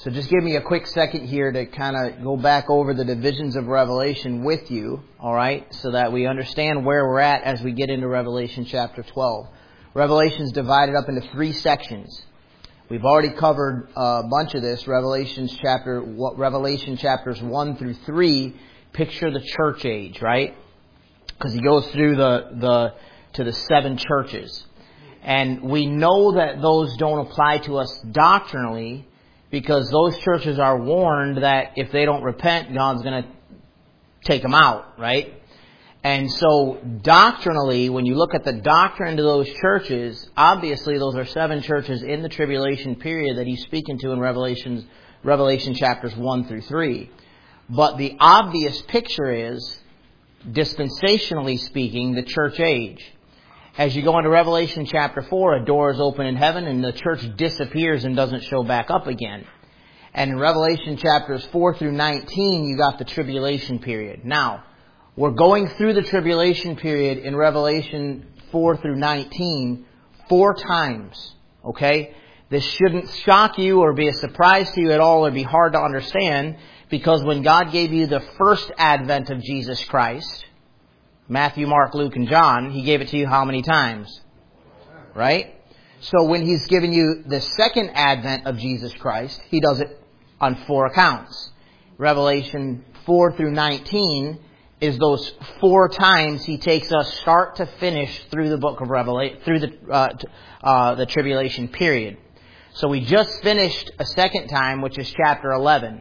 So just give me a quick second here to kind of go back over the divisions of Revelation with you, all right, so that we understand where we're at as we get into Revelation chapter 12. Revelation is divided up into 3 sections. We've already covered a bunch of this. Revelation chapters 1 through 3 picture the church age, right? Because he goes through to the 7 churches. And we know that those don't apply to us doctrinally, because those churches are warned that if they don't repent, God's going to take them out, right? And so doctrinally, when you look at the doctrine to those churches, obviously those are 7 churches in the tribulation period that he's speaking to in Revelation chapters 1 through 3. But the obvious picture is, dispensationally speaking, the church age. As you go into Revelation chapter 4, a door is open in heaven and the church disappears and doesn't show back up again. And in Revelation chapters 4 through 19, you got the tribulation period. Now, we're going through the tribulation period in Revelation 4 through 19 4 times. Okay? This shouldn't shock you or be a surprise to you at all or be hard to understand, because when God gave you the first advent of Jesus Christ, Matthew, Mark, Luke, and John, He gave it to you how many times? Right? So when He's given you the second advent of Jesus Christ, He does it on 4 accounts. Revelation 4 through 19 is those 4 times He takes us start to finish through the book of Revelation, through the tribulation period. So we just finished a second time, which is chapter 11.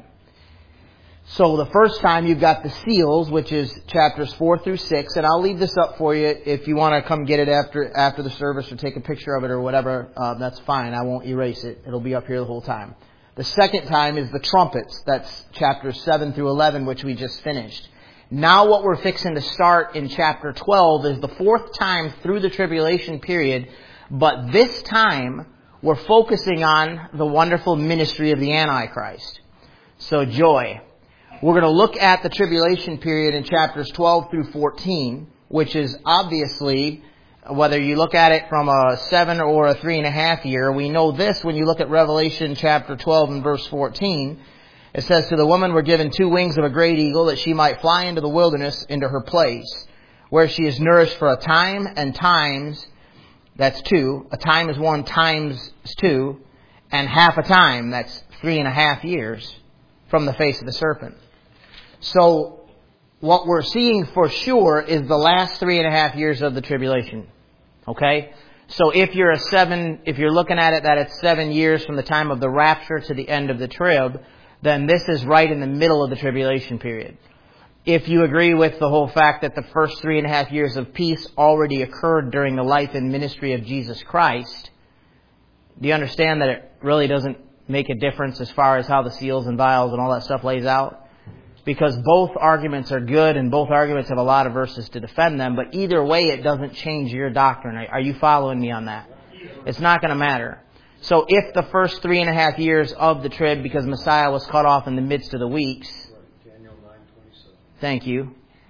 So the first time you've got the seals, which is chapters 4 through 6, and I'll leave this up for you if you want to come get it after the service or take a picture of it or whatever. That's fine. I won't erase it. It'll be up here the whole time. The second time is the trumpets. That's chapters 7 through 11, which we just finished. Now what we're fixing to start in chapter 12 is the 4th time through the tribulation period, but this time we're focusing on the wonderful ministry of the Antichrist. So joy. We're going to look at the tribulation period in chapters 12 through 14, which is obviously, whether you look at it from a 7 or a 3.5 year, we know this when you look at Revelation chapter 12 and verse 14. It says, "To the woman were given 2 wings of a great eagle, that she might fly into the wilderness, into her place, where she is nourished for a time and times." That's 2. A time is 1 times 2. And half a time, that's 3.5 years, from the face of the serpent. So what we're seeing for sure is the last 3.5 years of the tribulation. Okay? So if you're looking at it that it's 7 years from the time of the rapture to the end of the trib, then this is right in the middle of the tribulation period. If you agree with the whole fact that the first 3.5 years of peace already occurred during the life and ministry of Jesus Christ, do you understand that it really doesn't make a difference as far as how the seals and vials and all that stuff lays out? Because both arguments are good and both arguments have a lot of verses to defend them, but either way it doesn't change your doctrine. Are you following me on that? It's not going to matter. So if the first 3.5 years of the trib, because Messiah was cut off in the midst of the weeks, Daniel 9:27. Thank you.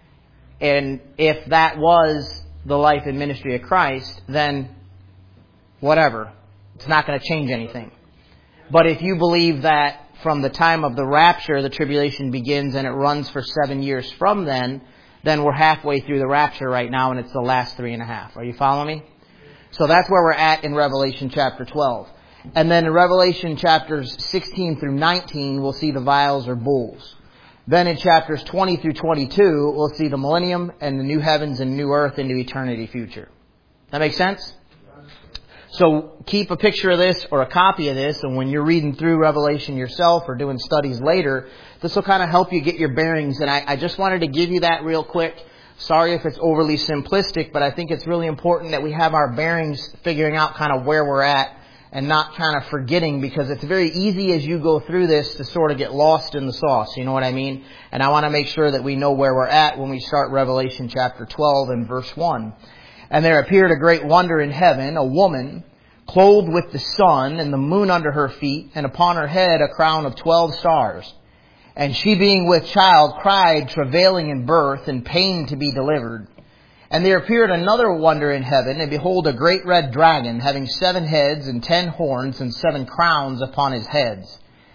And if that was the life and ministry of Christ, then whatever. It's not going to change anything. But if you believe that from the time of the rapture, the tribulation begins and it runs for 7 years from then we're halfway through the rapture right now and it's the last 3.5. Are you following me? So that's where we're at in Revelation chapter 12. And then in Revelation chapters 16 through 19, we'll see the vials or bowls. Then in chapters 20 through 22, we'll see the millennium and the new heavens and new earth into eternity future. That make sense? So keep a picture of this or a copy of this, and when you're reading through Revelation yourself or doing studies later, this will kind of help you get your bearings. And I just wanted to give you that real quick. Sorry if it's overly simplistic, but I think it's really important that we have our bearings figuring out kind of where we're at and not kind of forgetting, because it's very easy as you go through this to sort of get lost in the sauce. You know what I mean? And I want to make sure that we know where we're at when we start Revelation chapter 12 and verse 1. "And there appeared a great wonder in heaven, a woman clothed with the sun and the moon under her feet, and upon her head a crown of 12 stars. And she being with child cried, travailing in birth, and pain to be delivered. And there appeared another wonder in heaven, and behold, a great red dragon, having 7 heads and 10 horns and 7 crowns upon his heads.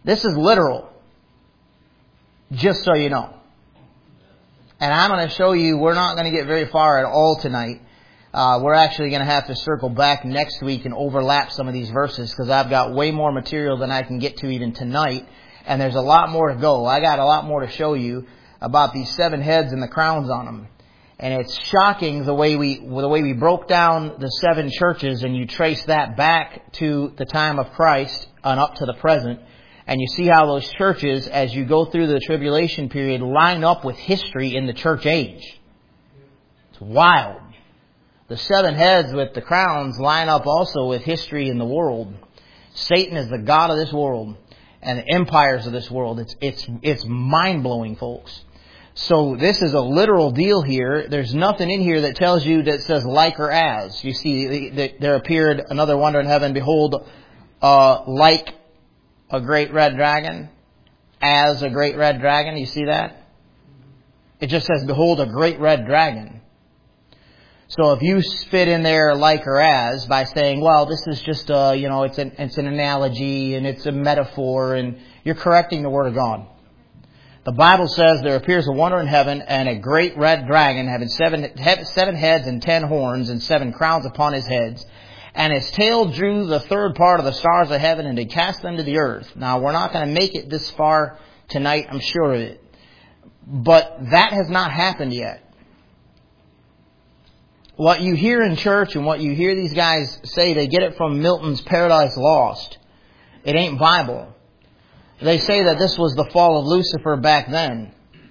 This is literal. Just so you know. And I'm going to show you, we're not going to get very far at all tonight. We're actually going to have to circle back next week and overlap some of these verses because I've got way more material than I can get to even tonight. And there's a lot more to go. I got a lot more to show you about these 7 heads and the crowns on them. And it's shocking the way we broke down the 7 churches, and you trace that back to the time of Christ and up to the present. And you see how those churches, as you go through the tribulation period, line up with history in the church age. It's wild. The 7 heads with the crowns line up also with history in the world. Satan is the god of this world and the empires of this world. It's mind-blowing, folks. So this is a literal deal here. There's nothing in here that tells you that says like or as. You see, there appeared another wonder in heaven. Behold, like a great red dragon, as a great red dragon. You see that? It just says, behold, a great red dragon. So if you fit in there like or as by saying, well, this is just it's an analogy and it's a metaphor, and you're correcting the Word of God. The Bible says there appears a wonder in heaven and a great red dragon having 7 heads and 10 horns and 7 crowns upon his heads. And his tail drew the 3rd part of the stars of heaven and did cast them to the earth. Now, we're not going to make it this far tonight, I'm sure of it. But that has not happened yet. What you hear in church and what you hear these guys say, they get it from Milton's Paradise Lost. It ain't Bible. They say that this was the fall of Lucifer back then.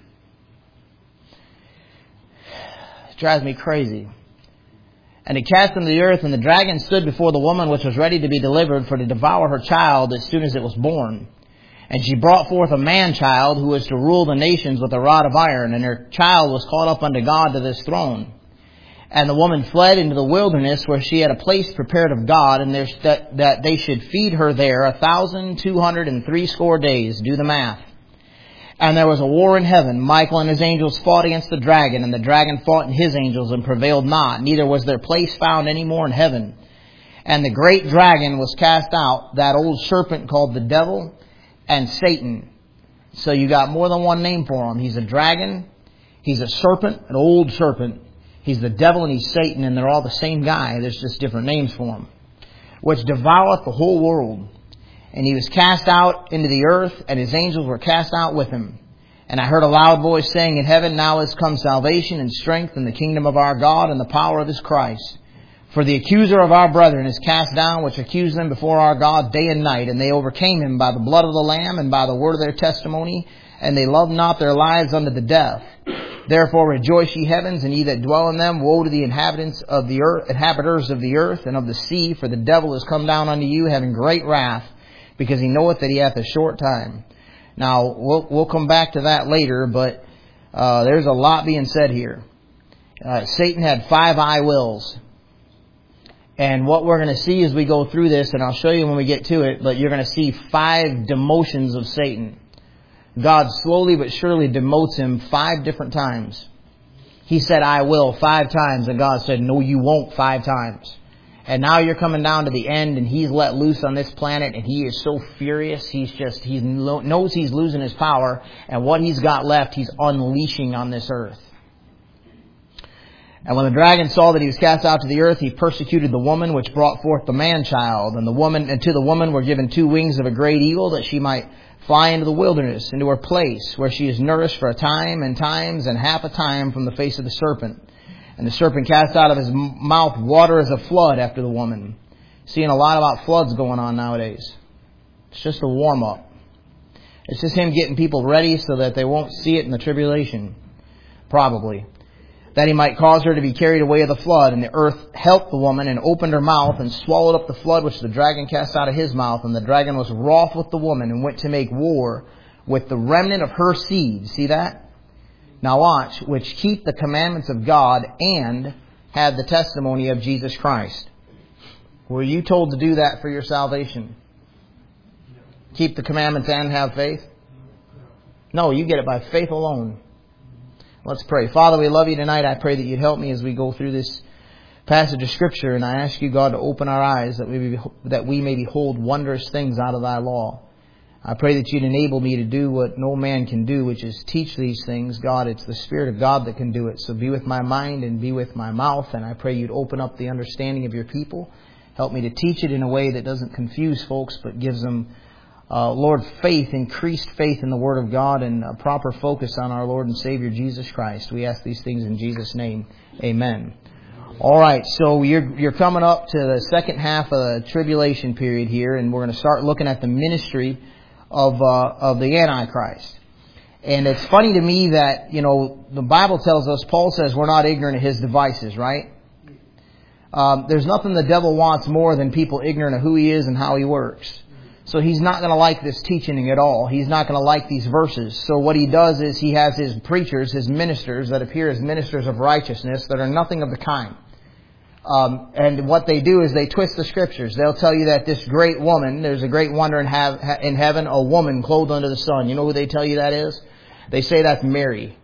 It drives me crazy. And he cast them to the earth, and the dragon stood before the woman which was ready to be delivered for to devour her child as soon as it was born. And she brought forth a man-child who was to rule the nations with a rod of iron, and her child was caught up unto God to this throne. And the woman fled into the wilderness, where she had a place prepared of God, and that they should feed her there 1,260 days. Do the math. And there was a war in heaven. Michael and his angels fought against the dragon, and the dragon fought and his angels and prevailed not. Neither was their place found any more in heaven. And the great dragon was cast out, that old serpent called the devil and Satan. So you got more than one name for him. He's a dragon, he's a serpent, an old serpent. He's the devil and he's Satan, and they're all the same guy. There's just different names for him. Which devoureth the whole world. And he was cast out into the earth, and his angels were cast out with him. And I heard a loud voice saying in heaven, now is come salvation and strength in the kingdom of our God and the power of his Christ. For the accuser of our brethren is cast down, which accused them before our God day and night. And they overcame him by the blood of the Lamb and by the word of their testimony. And they loved not their lives unto the death. Therefore rejoice ye heavens, and ye that dwell in them. Woe to the inhabitants of the earth, inhabiters of the earth and of the sea, for the devil is come down unto you, having great wrath, because he knoweth that he hath a short time. Now, we'll come back to that later, but there's a lot being said here. Satan had 5 I wills. And what we're going to see as we go through this, and I'll show you when we get to it, but you're going to see 5 demotions of Satan. God slowly but surely demotes him 5 different times. He said, I will 5 times, and God said, no, you won't 5 times. And now you're coming down to the end, and he's let loose on this planet, and he is so furious. He knows he's losing his power, and what he's got left, he's unleashing on this earth. And when the dragon saw that he was cast out to the earth, he persecuted the woman which brought forth the man-child. And to the woman were given 2 wings of a great eagle, that she might fly into the wilderness, into her place, where she is nourished for a time and times and half a time from the face of the serpent. And the serpent cast out of his mouth water as a flood after the woman. Seeing a lot about floods going on nowadays. It's just a warm-up. It's just him getting people ready so that they won't see it in the tribulation. Probably. That he might cause her to be carried away of the flood. And the earth helped the woman and opened her mouth and swallowed up the flood which the dragon cast out of his mouth. And the dragon was wroth with the woman and went to make war with the remnant of her seed. See that? Now watch. Which keep the commandments of God and have the testimony of Jesus Christ. Were you told to do that for your salvation? Keep the commandments and have faith? No, you get it by faith alone. Let's pray. Father, we love you tonight. I pray that you'd help me as we go through this passage of Scripture. And I ask you, God, to open our eyes that we may behold wondrous things out of thy law. I pray that You'd enable me to do what no man can do, which is teach these things. God, it's the Spirit of God that can do it. So be with my mind and be with my mouth. And I pray You'd open up the understanding of Your people. Help me to teach it in a way that doesn't confuse folks, but gives them, Lord, faith, increased faith in the Word of God, and a proper focus on our Lord and Savior Jesus Christ. We ask these things in Jesus' name. Amen. All right, so you're coming up to the second half of the tribulation period here, and we're going to start looking at the ministry of the Antichrist. And it's funny to me that, the Bible tells us, Paul says we're not ignorant of his devices, right? There's nothing the devil wants more than people ignorant of who he is and how he works. So he's not going to like this teaching at all. He's not going to like these verses. So what he does is he has his preachers, his ministers that appear as ministers of righteousness that are nothing of the kind. And what they do is they twist the Scriptures. They'll tell you that this great woman, there's a great wonder in heaven, a woman clothed under the sun. You know who they tell you that is? They say that's Mary.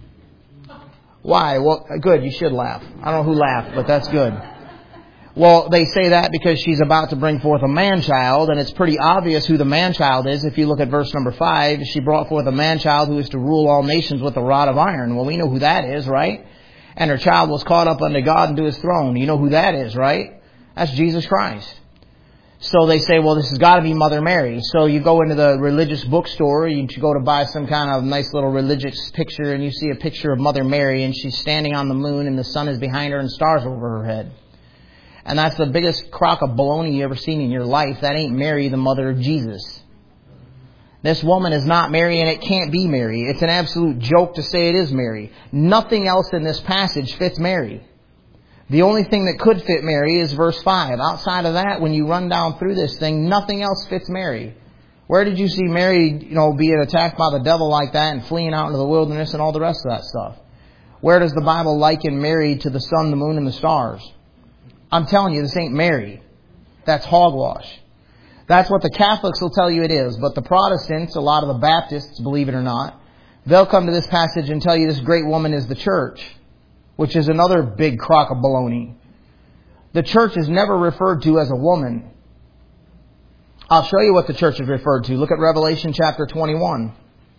Why? Well, good, you should laugh. I don't know who laughed, but that's good. Well, they say that because she's about to bring forth a man-child, and it's pretty obvious who the man-child is. If you look at verse number 5, she brought forth a man-child who is to rule all nations with a rod of iron. Well, we know who that is, right? And her child was caught up unto God and to His throne. You know who that is, right? That's Jesus Christ. So they say, well, this has got to be Mother Mary. So you go into the religious bookstore, you go to buy some kind of nice little religious picture, and you see a picture of Mother Mary, and she's standing on the moon, and the sun is behind her and stars over her head. And that's the biggest crock of baloney you ever seen in your life. That ain't Mary, the mother of Jesus. This woman is not Mary, and it can't be Mary. It's an absolute joke to say it is Mary. Nothing else in this passage fits Mary. The only thing that could fit Mary is verse 5. Outside of that, when you run down through this thing, nothing else fits Mary. Where did you see Mary, being attacked by the devil like that and fleeing out into the wilderness and all the rest of that stuff? Where does the Bible liken Mary to the sun, the moon, and the stars? I'm telling you, this ain't Mary. That's hogwash. That's what the Catholics will tell you it is. But the Protestants, a lot of the Baptists, believe it or not, they'll come to this passage and tell you this great woman is the church, which is another big crock of baloney. The church is never referred to as a woman. I'll show you what the church is referred to. Look at Revelation chapter 21.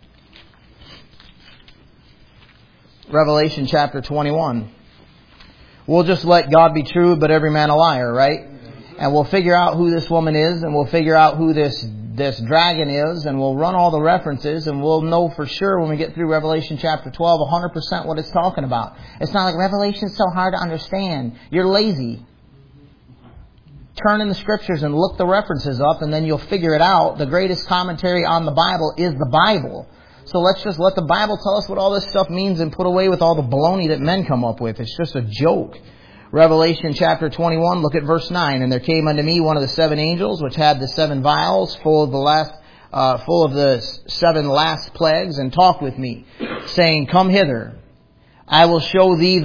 Revelation chapter 21. We'll just let God be true, but every man a liar, right? And we'll figure out who this woman is, and we'll figure out who this dragon is, and we'll run all the references, and we'll know for sure when we get through Revelation chapter 12, 100% what it's talking about. It's not like Revelation's so hard to understand. You're lazy. Turn in the Scriptures and look the references up, and then you'll figure it out. The greatest commentary on the Bible is the Bible. So let's just let the Bible tell us what all this stuff means and put away with all the baloney that men come up with. It's just a joke. Revelation chapter 21, look at verse 9. And there came unto me one of the 7 angels, which had the 7 vials full of the 7 last plagues, and talked with me, saying, Come hither. I will show thee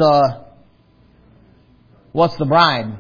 what's the bride?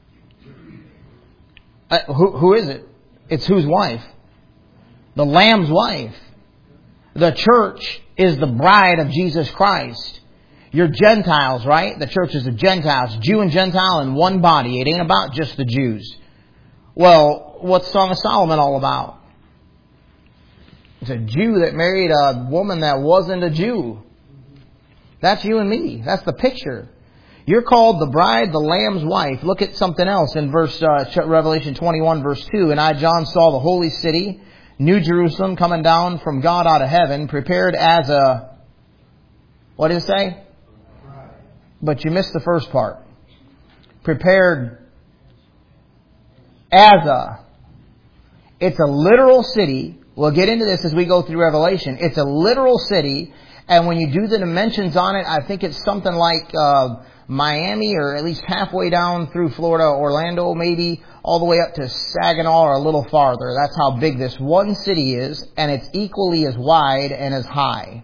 Who is it? It's whose wife? The Lamb's wife. The church is the bride of Jesus Christ. You're Gentiles, right? The church is the Gentiles. Jew and Gentile in one body. It ain't about just the Jews. Well, what's Song of Solomon all about? It's a Jew that married a woman that wasn't a Jew. That's you and me. That's the picture. You're called the bride, the Lamb's wife. Look at something else in Revelation 21, verse 2. And I, John, saw the holy city, New Jerusalem, coming down from God out of heaven, prepared as a... What did it say? But you missed the first part. Prepared as a... It's a literal city. We'll get into this as we go through Revelation. It's a literal city. And when you do the dimensions on it, I think it's something like Miami, or at least halfway down through Florida, Orlando maybe, all the way up to Saginaw or a little farther. That's how big this one city is, and it's equally as wide and as high.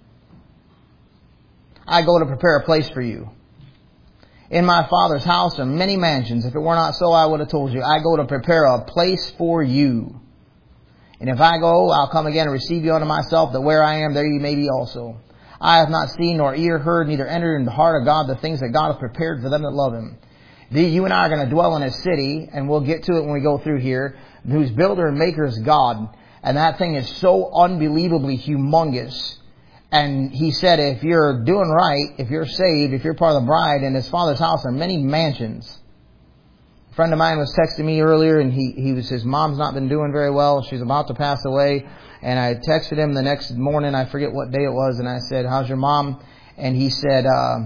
I go to prepare a place for you. In my Father's house are many mansions. If it were not so, I would have told you. I go to prepare a place for you. And if I go, I'll come again and receive you unto myself, that where I am, there you may be also. I have not seen nor ear heard, neither entered into the heart of God the things that God hath prepared for them that love Him. You and I are going to dwell in a city, and we'll get to it when we go through here, whose builder and maker is God. And that thing is so unbelievably humongous. And he said, if you're doing right, if you're saved, if you're part of the bride, in his Father's house are many mansions. A friend of mine was texting me earlier, and his mom's not been doing very well. She's about to pass away. And I texted him the next morning, I forget what day it was, and I said, how's your mom? And he said,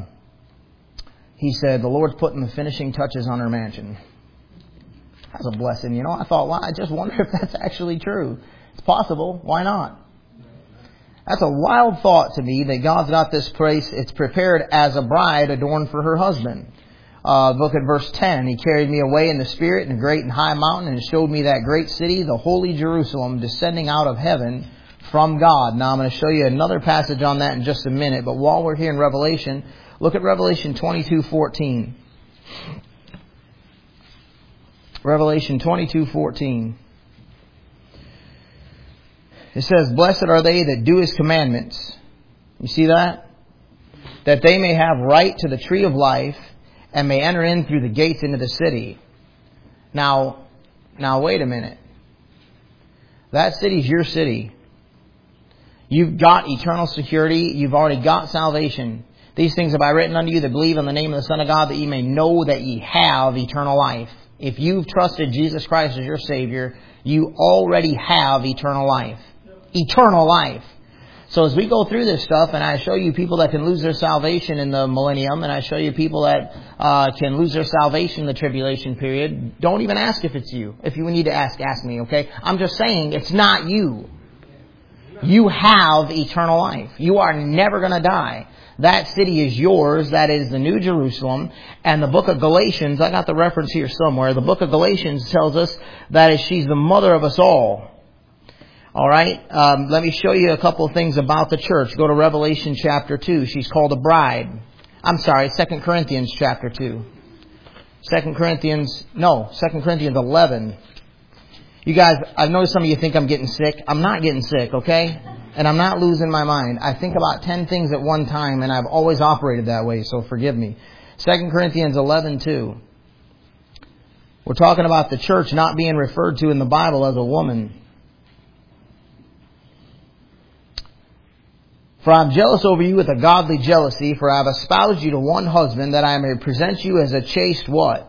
the Lord's putting the finishing touches on her mansion. That's a blessing, you know. I thought, well, I just wonder if that's actually true. It's possible. Why not? That's a wild thought to me that God's got this place. It's prepared as a bride adorned for her husband. Look at verse 10. He carried me away in the Spirit in a great and high mountain and showed me that great city, the holy Jerusalem, descending out of heaven from God. Now I'm going to show you another passage on that in just a minute. But while we're here in Revelation, look at Revelation 22:14. Revelation 22:14. It says, blessed are they that do His commandments. You see that? That they may have right to the tree of life and may enter in through the gates into the city. Now wait a minute. That city's your city. You've got eternal security. You've already got salvation. These things have I written unto you that believe on the name of the Son of God, that ye may know that ye have eternal life. If you've trusted Jesus Christ as your Savior, you already have eternal life. Eternal life. So as we go through this stuff, and I show you people that can lose their salvation in the millennium, and I show you people that can lose their salvation in the tribulation period, don't even ask if it's you. If you need to ask me, okay? I'm just saying, it's not you. You have eternal life. You are never going to die. That city is yours. That is the New Jerusalem. And the book of Galatians, I got the reference here somewhere. The book of Galatians tells us that she's the mother of us all. All right. Let me show you a couple of things about the church. Go to Revelation chapter 2. She's called a bride. I'm sorry, 2 Corinthians chapter 2. 2 Corinthians 11. You guys, I've noticed some of you think I'm getting sick. I'm not getting sick, okay? And I'm not losing my mind. I think about 10 things at one time, and I've always operated that way, so forgive me. 2 Corinthians 11:2. We're talking about the church not being referred to in the Bible as a woman. For I am jealous over you with a godly jealousy, for I have espoused you to one husband, that I may present you as a chaste what?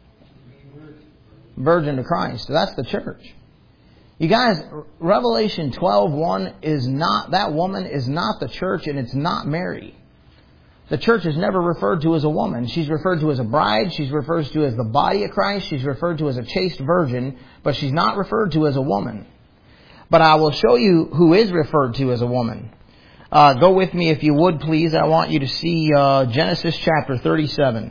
Virgin to Christ. So that's the church. You guys, Revelation 12:1 is not, that woman is not the church, and it's not Mary. The church is never referred to as a woman. She's referred to as a bride. She's referred to as the body of Christ. She's referred to as a chaste virgin, but she's not referred to as a woman. But I will show you who is referred to as a woman. Go with me, if you would, please. I want you to see Genesis chapter 37.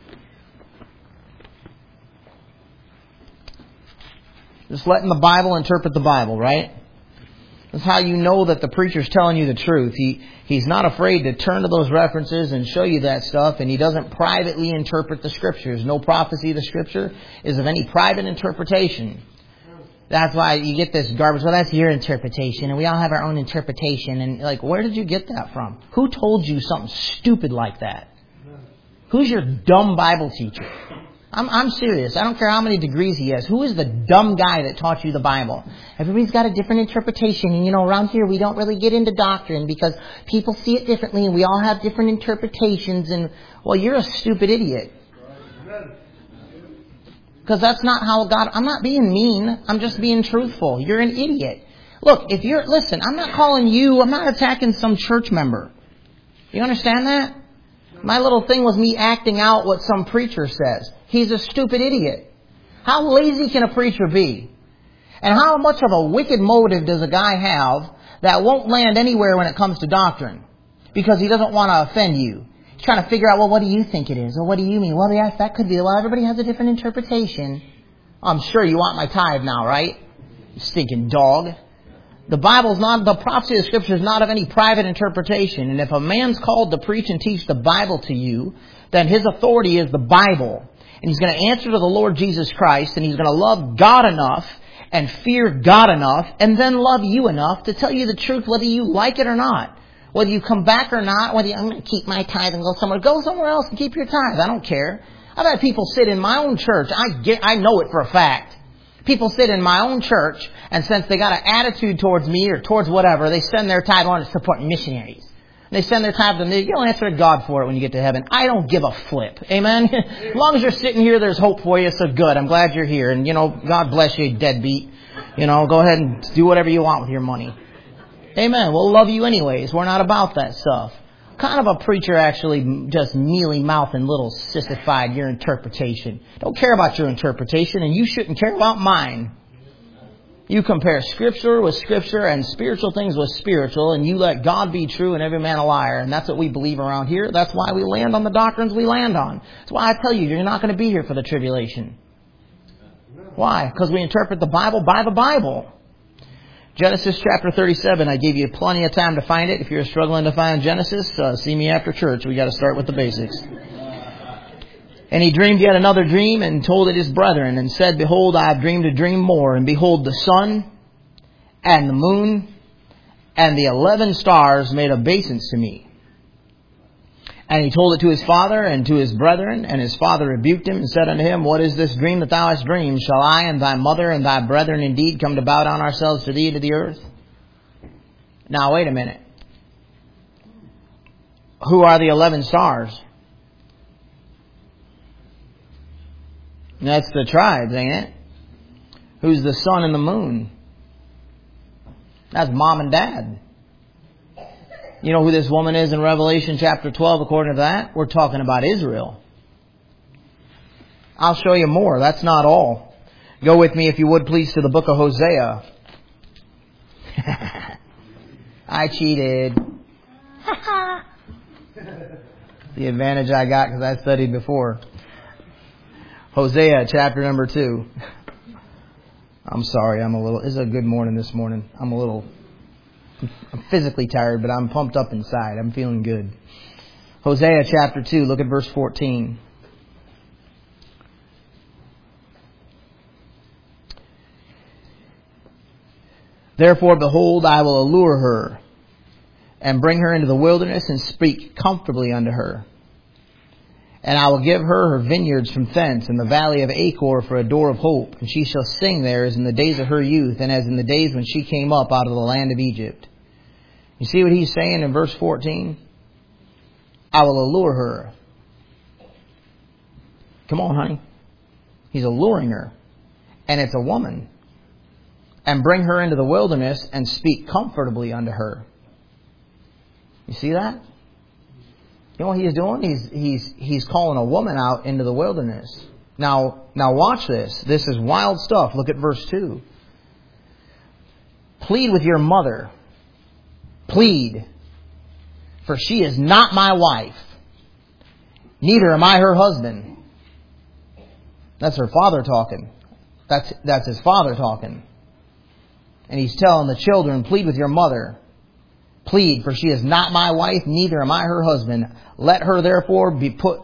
Just letting the Bible interpret the Bible, right? That's how you know that the preacher's telling you the truth. He's not afraid to turn to those references and show you that stuff, and he doesn't privately interpret the Scriptures. No prophecy of the Scripture is of any private interpretation. That's why you get this garbage. Well, that's your interpretation, and we all have our own interpretation. And like, where did you get that from? Who told you something stupid like that? Who's your dumb Bible teacher? I'm serious. I don't care how many degrees he has. Who is the dumb guy that taught you the Bible? Everybody's got a different interpretation. And, around here we don't really get into doctrine because people see it differently, and we all have different interpretations. And, well, you're a stupid idiot. Because that's not how God... I'm not being mean. I'm just being truthful. You're an idiot. Look, listen, I'm not calling you... I'm not attacking some church member. You understand that? My little thing was me acting out what some preacher says. He's a stupid idiot. How lazy can a preacher be? And how much of a wicked motive does a guy have that won't land anywhere when it comes to doctrine? Because he doesn't want to offend you. He's trying to figure out, well, what do you think it is? Or what do you mean? Well, yes, that could be. Well, everybody has a different interpretation. I'm sure you want my tithe now, right? You stinking dog. The prophecy of the Scripture is not of any private interpretation. And if a man's called to preach and teach the Bible to you, then his authority is the Bible. And he's going to answer to the Lord Jesus Christ, and he's going to love God enough and fear God enough, and then love you enough to tell you the truth whether you like it or not. Whether you come back or not, I'm going to keep my tithe and go somewhere else and keep your tithe. I don't care. I've had people sit in my own church. I know it for a fact. People sit in my own church, and since they got an attitude towards me or towards whatever, they send their tithe on to support missionaries. They send their tithe to them. You'll answer to God for it when you get to heaven. I don't give a flip. Amen? As long as you're sitting here, there's hope for you, so good. I'm glad you're here. And, God bless you, deadbeat. Go ahead and do whatever you want with your money. Amen. We'll love you anyways. We're not about that stuff. Kind of a preacher actually just mealy-mouthing little sissified your interpretation. Don't care about your interpretation, and you shouldn't care about mine. You compare Scripture with Scripture and spiritual things with spiritual, and you let God be true and every man a liar. And that's what we believe around here. That's why we land on the doctrines we land on. That's why I tell you, you're not going to be here for the tribulation. Why? Because we interpret the Bible by the Bible. Genesis chapter 37, I gave you plenty of time to find it. If you're struggling to find Genesis, see me after church. We got to start with the basics. And he dreamed yet another dream and told it his brethren and said, Behold, I have dreamed a dream more. And behold, the sun and the moon and the 11 stars made obeisance to me. And he told it to his father and to his brethren, and his father rebuked him and said unto him, What is this dream that thou hast dreamed? Shall I and thy mother and thy brethren indeed come to bow down ourselves to thee to the earth? Now wait a minute. Who are the 11 stars? That's the tribes, ain't it? Who's the sun and the moon? That's mom and dad. You know who this woman is in Revelation chapter 12 according to that? We're talking about Israel. I'll show you more. That's not all. Go with me, if you would please, to the book of Hosea. I cheated. The advantage I got because I studied before. Hosea chapter number 2. I'm sorry, it's a good morning this morning. I'm physically tired, but I'm pumped up inside. I'm feeling good. Hosea chapter 2, look at verse 14. Therefore, behold, I will allure her and bring her into the wilderness and speak comfortably unto her. And I will give her vineyards from thence, and the valley of Achor for a door of hope. And she shall sing there as in the days of her youth, and as in the days when she came up out of the land of Egypt. You see what he's saying in verse 14? I will allure her. Come on, honey. He's alluring her. And it's a woman. And bring her into the wilderness and speak comfortably unto her. You see that? You know what he's doing? He's calling a woman out into the wilderness. Now watch this. This is wild stuff. Look at verse 2. Plead with your mother. Plead. For she is not my wife. Neither am I her husband. That's her father talking. That's his father talking. And he's telling the children, plead with your mother. Plead, for she is not my wife, neither am I her husband. Let her therefore put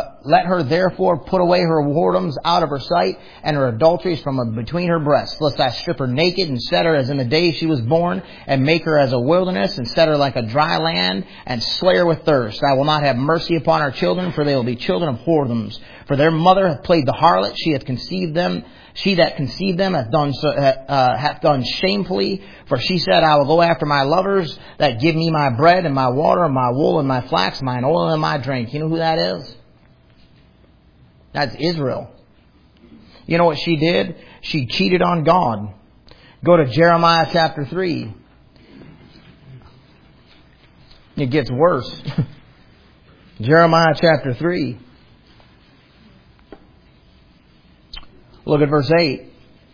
away her whoredoms out of her sight, and her adulteries from between her breasts. Lest I strip her naked, and set her as in the day she was born, and make her as a wilderness, and set her like a dry land, and slay her with thirst. I will not have mercy upon her children, for they will be children of whoredoms. For their mother hath played the harlot, she hath conceived them. She that conceived them hath done shamefully. For she said, I will go after my lovers that give me my bread and my water and my wool and my flax, mine oil and my drink. You know who that is? That's Israel. You know what she did? She cheated on God. Go to Jeremiah chapter 3. It gets worse. Jeremiah chapter 3. Look at verse 8.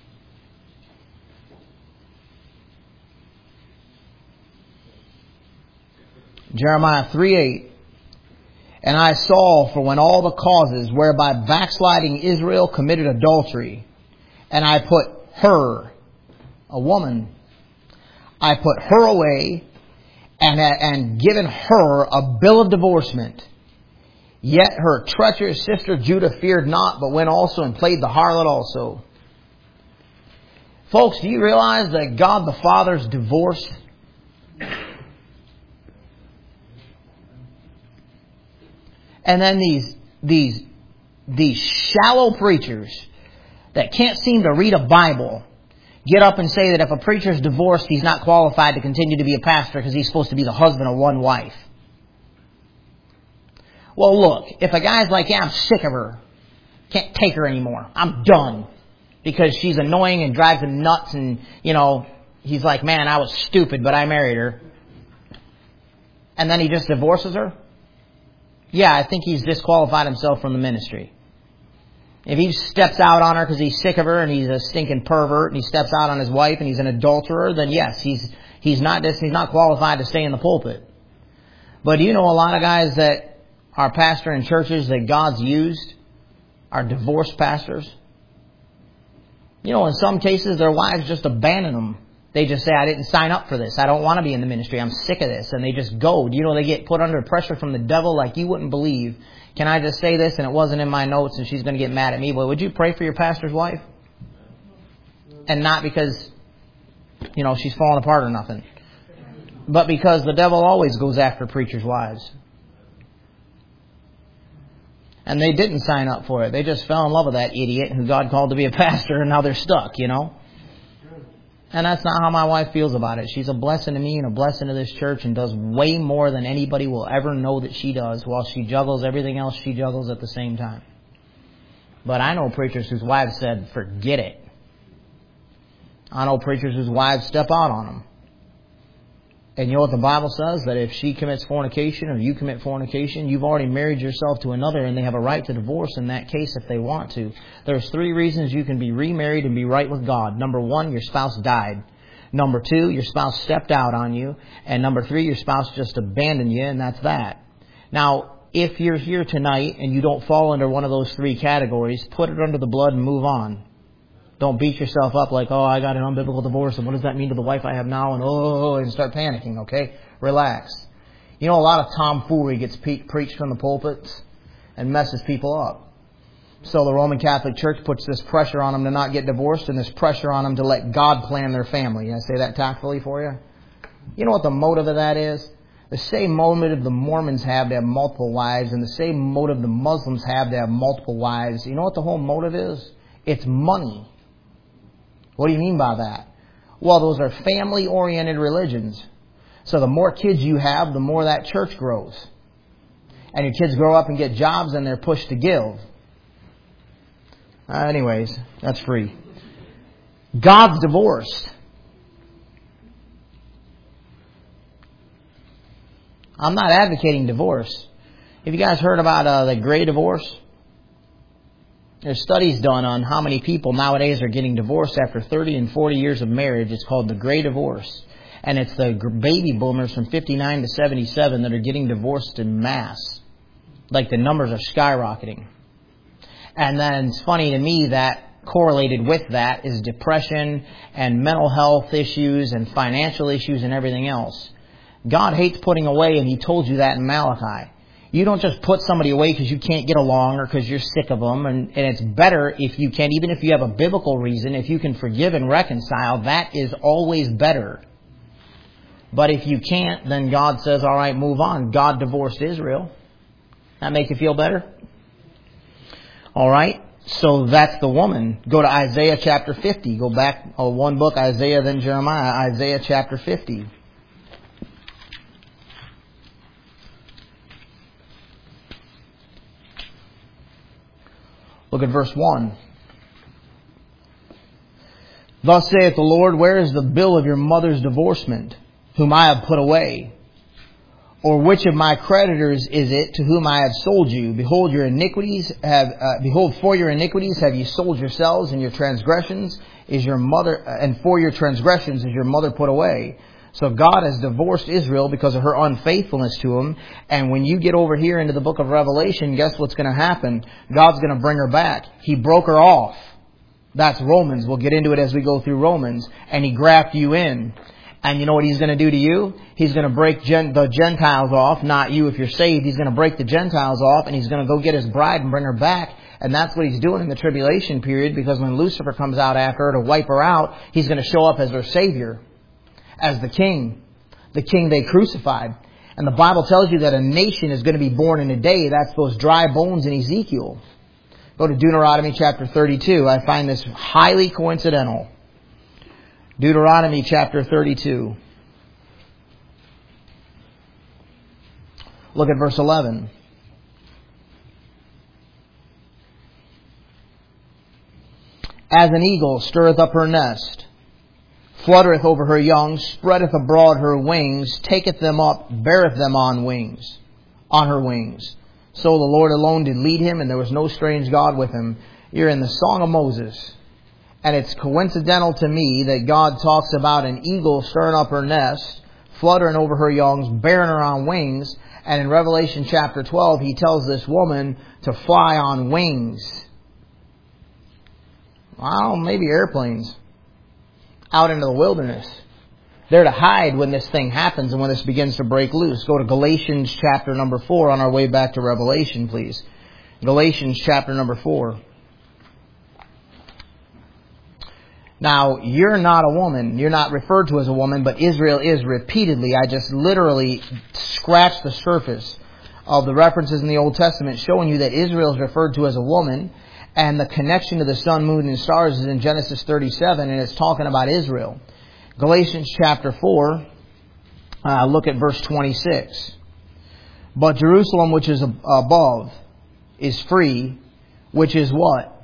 Jeremiah 3:8. And I saw, for when all the causes whereby backsliding Israel committed adultery, and I put her, a woman, I put her away and given her a bill of divorcement. Yet her treacherous sister Judah feared not, but went also and played the harlot also. Folks, do you realize that God the Father's divorced? And then these shallow preachers that can't seem to read a Bible get up and say that if a preacher's divorced, he's not qualified to continue to be a pastor because he's supposed to be the husband of one wife. Well, look, if a guy's like, yeah, I'm sick of her, can't take her anymore, I'm done, because she's annoying and drives him nuts, and, he's like, man, I was stupid, but I married her, and then he just divorces her, yeah, I think he's disqualified himself from the ministry. If he steps out on her because he's sick of her and he's a stinking pervert, and he steps out on his wife and he's an adulterer, then yes, he's not qualified to stay in the pulpit. But do you know a lot of guys that are pastoring churches that God's used are divorced pastors? In some cases their wives just abandon them. They just say, I didn't sign up for this. I don't want to be in the ministry. I'm sick of this. And they just go. They get put under pressure from the devil like you wouldn't believe. Can I just say this? And it wasn't in my notes and she's going to get mad at me. But would you pray for your pastor's wife? And not because, she's falling apart or nothing. But because the devil always goes after preachers' wives. And they didn't sign up for it. They just fell in love with that idiot who God called to be a pastor, and now they're stuck, And that's not how my wife feels about it. She's a blessing to me and a blessing to this church and does way more than anybody will ever know that she does, while she juggles everything else she juggles at the same time. But I know preachers whose wives said, forget it. I know preachers whose wives step out on them. And you know what the Bible says? That if she commits fornication or you commit fornication, you've already married yourself to another, and they have a right to divorce in that case if they want to. There's 3 reasons you can be remarried and be right with God. Number 1, your spouse died. Number 2, your spouse stepped out on you. And number 3, your spouse just abandoned you, and that's that. Now, if you're here tonight and you don't fall under one of those 3 categories, put it under the blood and move on. Don't beat yourself up like, I got an unbiblical divorce, and what does that mean to the wife I have now? And start panicking, okay? Relax. A lot of tomfoolery gets preached from the pulpits and messes people up. So the Roman Catholic Church puts this pressure on them to not get divorced, and this pressure on them to let God plan their family. Can I say that tactfully for you? You know what the motive of that is? The same motive the Mormons have to have multiple wives, and the same motive the Muslims have to have multiple wives. You know what the whole motive is? It's money. What do you mean by that? Well, those are family-oriented religions. So the more kids you have, the more that church grows. And your kids grow up and get jobs and they're pushed to give. Anyways, that's free. God's divorced. I'm not advocating divorce. Have you guys heard about the Great Divorce? There's studies done on how many people nowadays are getting divorced after 30 and 40 years of marriage. It's called the Great Divorce. And it's the baby boomers from 59 to 77 that are getting divorced in mass. Like the numbers are skyrocketing. And then it's funny to me that correlated with that is depression and mental health issues and financial issues and everything else. God hates putting away, and He told you that in Malachi. You don't just put somebody away because you can't get along or because you're sick of them. And it's better if you can, even if you have a biblical reason, if you can forgive and reconcile, that is always better. But if you can't, then God says, all right, move on. God divorced Israel. That make you feel better? All right. So that's the woman. Go to Isaiah chapter 50. Go back one book, Isaiah, then Jeremiah. Isaiah chapter 50. Look at verse 1. Thus saith the Lord, where is the bill of your mother's divorcement, whom I have put away? Or which of my creditors is it to whom I have sold you? Behold, for your iniquities have you sold yourselves, and your transgressions is your mother, and for your transgressions is your mother put away. So God has divorced Israel because of her unfaithfulness to Him. And when you get over here into the book of Revelation, guess what's going to happen? God's going to bring her back. He broke her off. That's Romans. We'll get into it as we go through Romans. And He grafted you in. And you know what He's going to do to you? He's going to break the Gentiles off. Not you if you're saved. He's going to break the Gentiles off, and He's going to go get His bride and bring her back. And that's what He's doing in the tribulation period, because when Lucifer comes out after her to wipe her out, He's going to show up as her Savior. As the king they crucified. And the Bible tells you that a nation is going to be born in a day. That's those dry bones in Ezekiel. Go to Deuteronomy chapter 32. I find this highly coincidental. Deuteronomy chapter 32. Look at verse 11. As an eagle stirreth up her nest, fluttereth over her young, spreadeth abroad her wings, taketh them up, beareth them on her wings. So the Lord alone did lead him, and there was no strange God with him. You're in the Song of Moses. And it's coincidental to me that God talks about an eagle stirring up her nest, fluttering over her young, bearing her on wings. And in Revelation chapter 12, He tells this woman to fly on wings. Well, maybe airplanes. Out into the wilderness. They're to hide when this thing happens and when this begins to break loose. Go to Galatians chapter number 4 on our way back to Revelation, please. Galatians chapter number 4. Now, you're not a woman. You're not referred to as a woman, but Israel is repeatedly. I just literally scratched the surface of the references in the Old Testament showing you that Israel is referred to as a woman. And the connection to the sun, moon, and stars is in Genesis 37, and it's talking about Israel. Galatians chapter 4, look at verse 26. But Jerusalem, which is above, is free, which is what?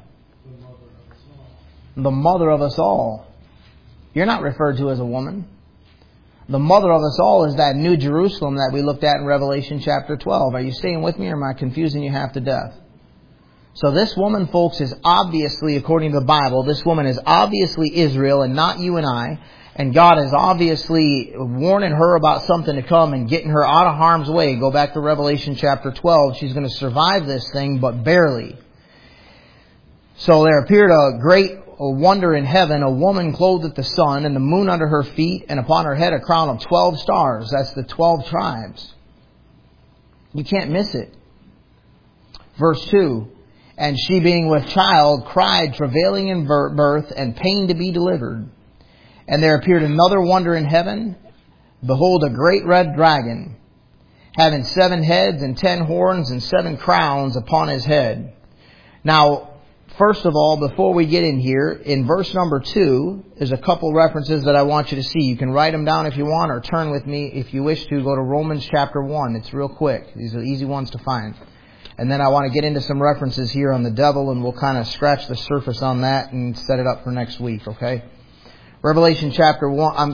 The mother of us all. You're not referred to as a woman. The mother of us all is that New Jerusalem that we looked at in Revelation chapter 12. Are you staying with me, or am I confusing you half to death? So this woman, folks, is obviously, according to the Bible, this woman is obviously Israel and not you and I. And God is obviously warning her about something to come and getting her out of harm's way. Go back to Revelation chapter 12. She's going to survive this thing, but barely. So there appeared a great wonder in heaven, a woman clothed with the sun and the moon under her feet, and upon her head a crown of 12 stars. That's the 12 tribes. You can't miss it. Verse 2. And she being with child cried, travailing in birth, and pain to be delivered. And there appeared another wonder in heaven. Behold, a great red dragon, having 7 heads and 10 horns and 7 crowns upon his head. Now, first of all, before we get in here, in verse number 2, there's a couple references that I want you to see. You can write them down if you want, or turn with me if you wish to. Go to Romans chapter 1. It's real quick. These are easy ones to find. And then I want to get into some references here on the devil, and we'll kind of scratch the surface on that and set it up for next week, okay? Romans chapter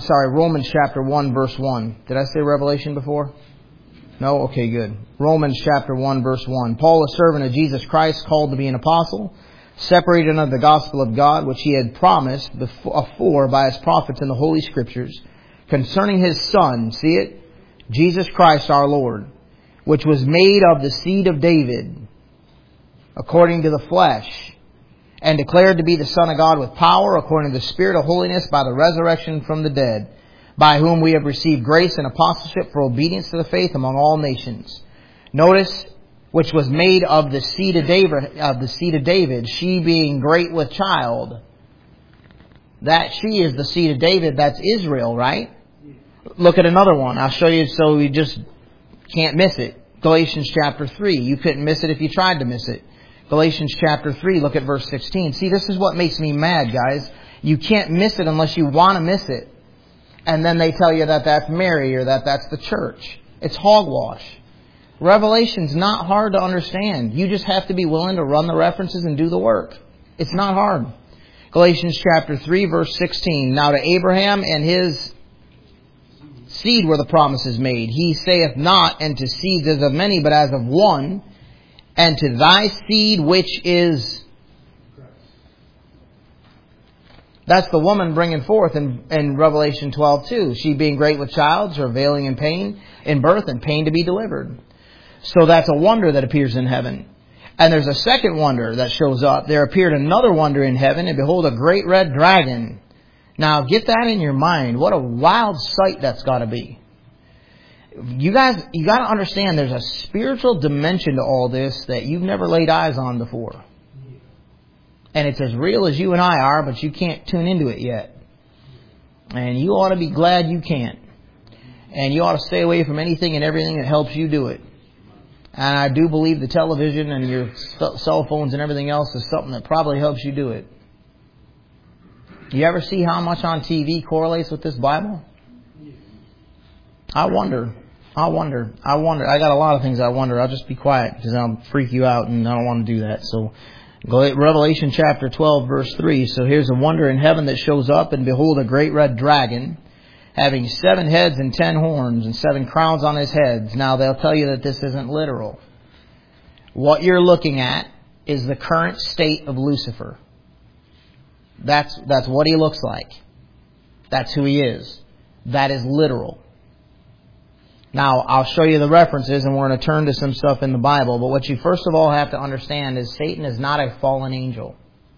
1, verse 1. Did I say Revelation before? No? Okay, good. Romans chapter 1, verse 1. Paul, a servant of Jesus Christ, called to be an apostle, separated unto the gospel of God, which He had promised before by His prophets in the Holy Scriptures, concerning His Son, see it? Jesus Christ our Lord, which was made of the seed of David, according to the flesh, and declared to be the Son of God with power, according to the Spirit of holiness, by the resurrection from the dead, by whom we have received grace and apostleship for obedience to the faith among all nations. Notice, which was made of the seed of David, she being great with child. That she is the seed of David, that's Israel, right? Look at another one. I'll show you so you just can't miss it. Galatians chapter 3. You couldn't miss it if you tried to miss it. Galatians chapter 3, look at verse 16. See, this is what makes me mad, guys. You can't miss it unless you want to miss it. And then they tell you that that's Mary or that that's the church. It's hogwash. Revelation's not hard to understand. You just have to be willing to run the references and do the work. It's not hard. Galatians chapter 3, verse 16. Now to Abraham and his seed were the promises made. He saith not, and to seeds as of many, but as of one, and to thy seed which is... That's the woman bringing forth in Revelation 12:2. She being great with child, travailing in pain, in birth, and pain to be delivered. So that's a wonder that appears in heaven. And there's a second wonder that shows up. There appeared another wonder in heaven, and behold, a great red dragon. Now, get that in your mind. What a wild sight that's got to be. You got to understand there's a spiritual dimension to all this that you've never laid eyes on before. And it's as real as you and I are, but you can't tune into it yet. And you ought to be glad you can't. And you ought to stay away from anything and everything that helps you do it. And I do believe the television and your cell phones and everything else is something that probably helps you do it. You ever see how much on TV correlates with this Bible? I wonder. I got a lot of things I wonder. I'll just be quiet because I'll freak you out and I don't want to do that. So go to Revelation chapter 12 verse 3. So here's a wonder in heaven that shows up, and behold, a great red dragon, having 7 heads and 10 horns and 7 crowns on his heads. Now they'll tell you that this isn't literal. What you're looking at is the current state of Lucifer. That's what he looks like. That's who he is. That is literal. Now, I'll show you the references, and we're going to turn to some stuff in the Bible. But what you first of all have to understand is Satan is not a fallen angel.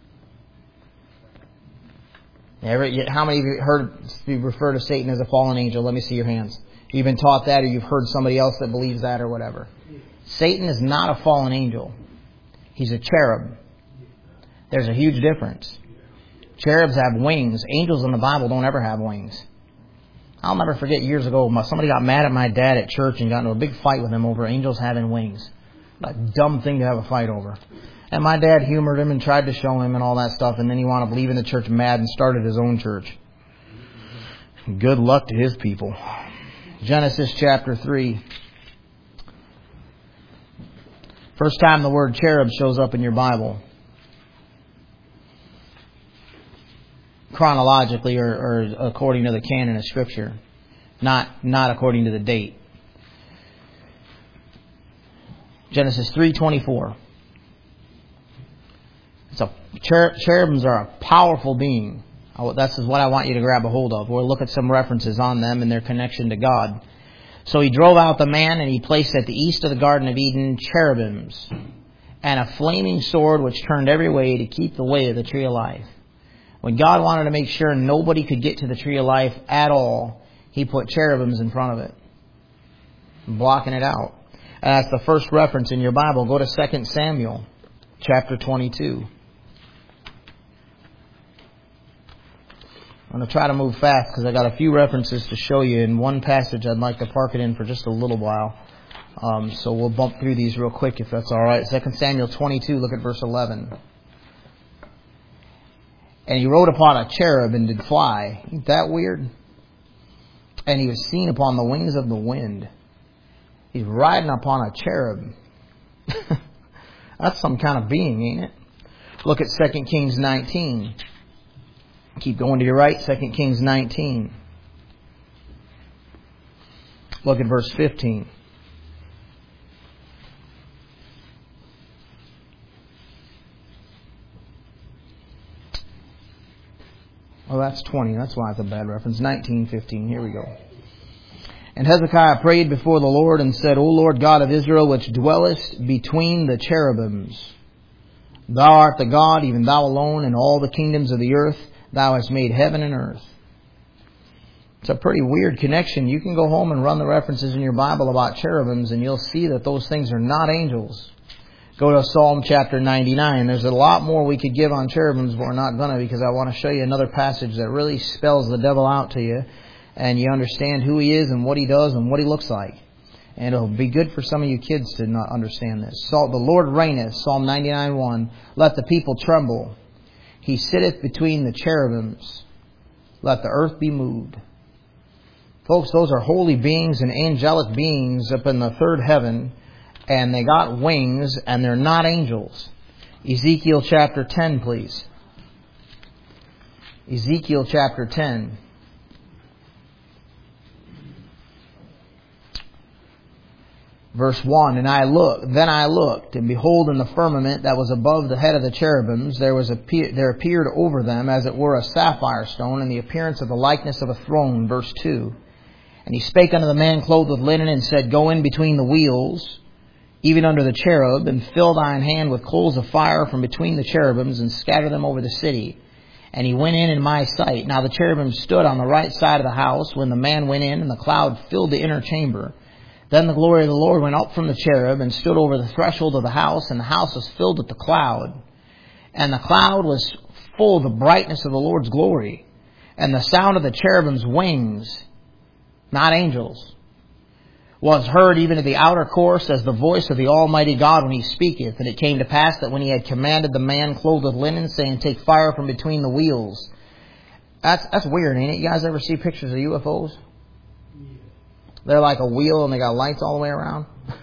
How many of you heard you refer to Satan as a fallen angel? Let me see your hands. You've been taught that, or you've heard somebody else that believes that, or whatever. Satan is not a fallen angel. He's a cherub. There's a huge difference. Cherubs have wings. Angels in the Bible don't ever have wings. I'll never forget years ago, somebody got mad at my dad at church and got into a big fight with him over angels having wings. A dumb thing to have a fight over. And my dad humored him and tried to show him and all that stuff, and then he wound up leaving the church mad and started his own church. Good luck to his people. Genesis chapter 3. First time the word cherub shows up in your Bible. Chronologically or according to the canon of Scripture. Not according to the date. Genesis 3:24. Cherubims are a powerful being. This is what I want you to grab a hold of. We'll look at some references on them and their connection to God. So he drove out the man, and he placed at the east of the Garden of Eden cherubims and a flaming sword which turned every way to keep the way of the tree of life. When God wanted to make sure nobody could get to the tree of life at all, He put cherubims in front of it, blocking it out. And that's the first reference in your Bible. Go to 2 Samuel chapter 22. I'm going to try to move fast because I got a few references to show you. In one passage, I'd like to park it in for just a little while. So we'll bump through these real quick if that's all right. 2 Samuel 22, look at verse 11. And he rode upon a cherub and did fly. Ain't that weird? And he was seen upon the wings of the wind. He's riding upon a cherub. That's some kind of being, ain't it? Look at 2 Kings 19. Keep going to your right, 2 Kings 19. Look at verse 15. Oh, that's 20. That's why it's a bad reference. 19:15. Here we go. And Hezekiah prayed before the Lord and said, O Lord God of Israel, which dwellest between the cherubims, Thou art the God, even Thou alone, in all the kingdoms of the earth. Thou hast made heaven and earth. It's a pretty weird connection. You can go home and run the references in your Bible about cherubims, and you'll see that those things are not angels. Go to Psalm chapter 99. There's a lot more we could give on cherubims, but we're not going to, because I want to show you another passage that really spells the devil out to you, and you understand who he is and what he does and what he looks like. And it'll be good for some of you kids to not understand this. The Lord reigneth, Psalm 99:1. Let the people tremble. He sitteth between the cherubims. Let the earth be moved. Folks, those are holy beings and angelic beings up in the third heaven. And they got wings, and they're not angels. Ezekiel chapter 10, please. Ezekiel chapter 10. Verse 1, Then I looked, and behold, in the firmament that was above the head of the cherubims, there appeared over them, as it were, a sapphire stone, in the appearance of the likeness of a throne. Verse 2, And he spake unto the man clothed with linen, and said, Go in between the wheels, even under the cherub, and fill thine hand with coals of fire from between the cherubims, and scatter them over the city. And he went in my sight. Now the cherubim stood on the right side of the house when the man went in, and the cloud filled the inner chamber. Then the glory of the Lord went up from the cherub, and stood over the threshold of the house, and the house was filled with the cloud. And the cloud was full of the brightness of the Lord's glory. And the sound of the cherubim's wings, not angels, was heard even in the outer course as the voice of the Almighty God when He speaketh. And it came to pass that when He had commanded the man clothed with linen, saying, take fire from between the wheels. That's weird, ain't it? You guys ever see pictures of UFOs? They're like a wheel and they got lights all the way around.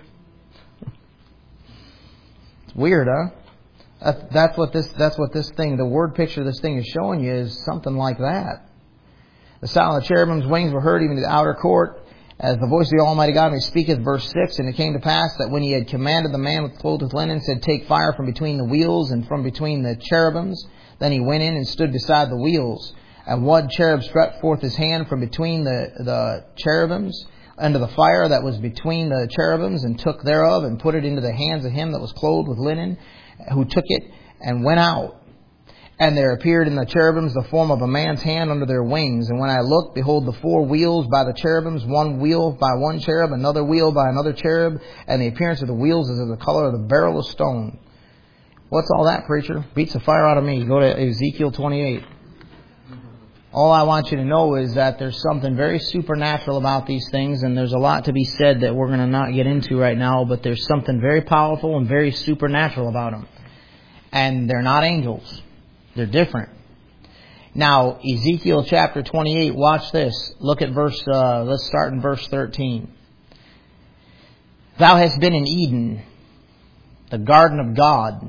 It's weird, huh? That's what this thing, the word picture of this thing is showing you is something like that. The sound of the cherubim's wings were heard even in the outer court, as the voice of the Almighty God when He speaketh, verse 6, and it came to pass that when He had commanded the man clothed with linen, said, take fire from between the wheels and from between the cherubims, then He went in and stood beside the wheels. And one cherub stretched forth his hand from between the cherubims unto the fire that was between the cherubims, and took thereof, and put it into the hands of him that was clothed with linen, who took it and went out. And there appeared in the cherubims the form of a man's hand under their wings. And when I looked, behold, the 4 wheels by the cherubims, one wheel by one cherub, another wheel by another cherub, and the appearance of the wheels is of the color of the beryl of stone. What's all that, preacher? Beats the fire out of me. Go to Ezekiel 28. All I want you to know is that there's something very supernatural about these things, and there's a lot to be said that we're going to not get into right now, but there's something very powerful and very supernatural about them. And they're not angels. They're different. Now, Ezekiel chapter 28, watch this. Look at let's start in verse 13. Thou hast been in Eden, the garden of God.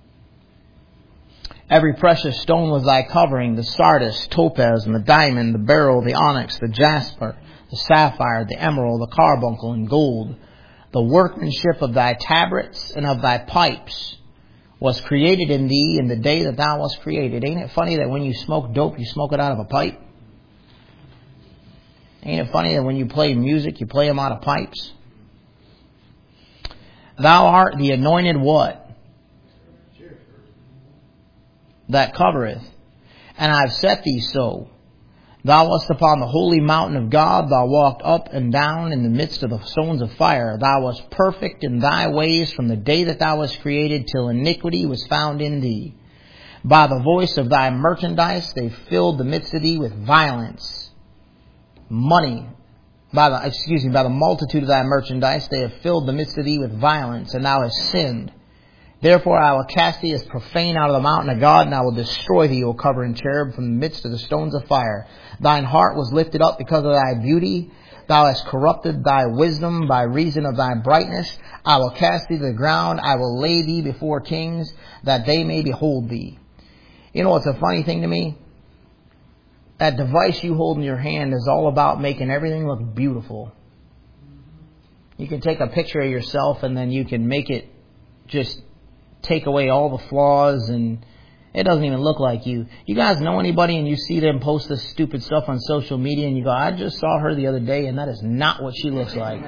Every precious stone was thy covering, the sardius, topaz, and the diamond, the beryl, the onyx, the jasper, the sapphire, the emerald, the carbuncle, and gold. The workmanship of thy tabrets and of thy pipes was created in thee in the day that thou wast created. Ain't it funny that when you smoke dope, you smoke it out of a pipe? Ain't it funny that when you play music, you play them out of pipes? Thou art the anointed what? That covereth. And I have set thee so. Thou wast upon the holy mountain of God. Thou walked up and down in the midst of the stones of fire. Thou wast perfect in thy ways from the day that thou wast created till iniquity was found in thee. By the voice of thy merchandise they filled the midst of thee with violence. By the multitude of thy merchandise they have filled the midst of thee with violence, and thou hast sinned. Therefore I will cast thee as profane out of the mountain of God, and I will destroy thee, O covering cherub, from the midst of the stones of fire. Thine heart was lifted up because of thy beauty. Thou hast corrupted thy wisdom by reason of thy brightness. I will cast thee to the ground. I will lay thee before kings, that they may behold thee. You know what's a funny thing to me? That device you hold in your hand is all about making everything look beautiful. You can take a picture of yourself and then you can make it just take away all the flaws, and it doesn't even look like you. You guys know anybody and you see them post this stupid stuff on social media and you go, I just saw her the other day and that is not what she looks like.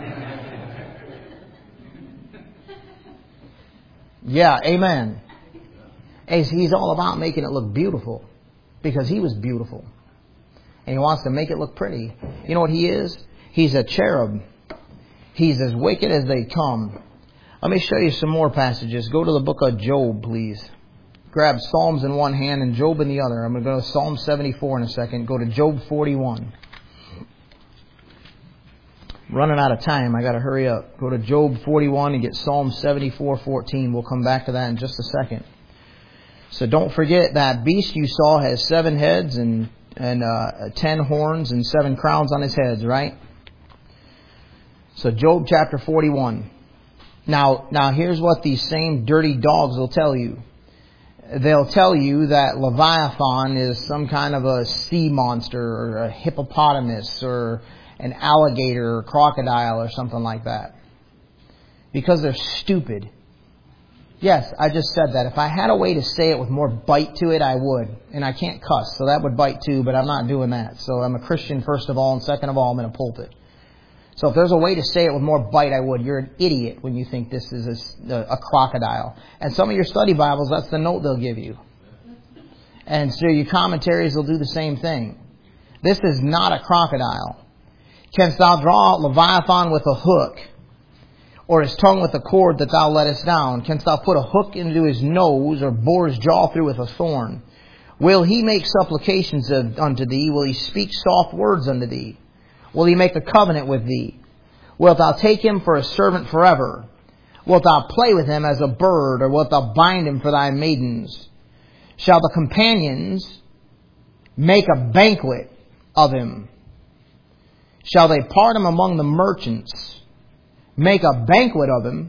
Yeah, amen. He's all about making it look beautiful because He was beautiful. And He wants to make it look pretty. You know what He is? He's a cherub. He's as wicked as they come. Let me show you some more passages. Go to the book of Job, please. Grab Psalms in one hand and Job in the other. I'm going to go to Psalm 74 in a second. Go to Job 41. I'm running out of time. I got to hurry up. Go to Job 41 and get Psalm 74:14. We'll come back to that in just a second. So don't forget that beast you saw has 7 heads and 10 horns and 7 crowns on his heads, right? So Job chapter 41. Now here's what these same dirty dogs will tell you. They'll tell you that Leviathan is some kind of a sea monster or a hippopotamus or an alligator or crocodile or something like that. Because they're stupid. Yes, I just said that. If I had a way to say it with more bite to it, I would. And I can't cuss, so that would bite too, but I'm not doing that. So I'm a Christian first of all, and second of all, I'm in a pulpit. So if there's a way to say it with more bite, I would. You're an idiot when you think this is a crocodile. And some of your study Bibles, that's the note they'll give you. And so your commentaries will do the same thing. This is not a crocodile. Canst thou draw Leviathan with a hook, or his tongue with a cord that thou lettest down? Canst thou put a hook into his nose, or bore his jaw through with a thorn? Will he make supplications unto thee? Will he speak soft words unto thee? Will he make a covenant with thee? Wilt thou take him for a servant forever? Wilt thou play with him as a bird, or wilt thou bind him for thy maidens? Shall the companions make a banquet of him? Shall they part him among the merchants? Make a banquet of him?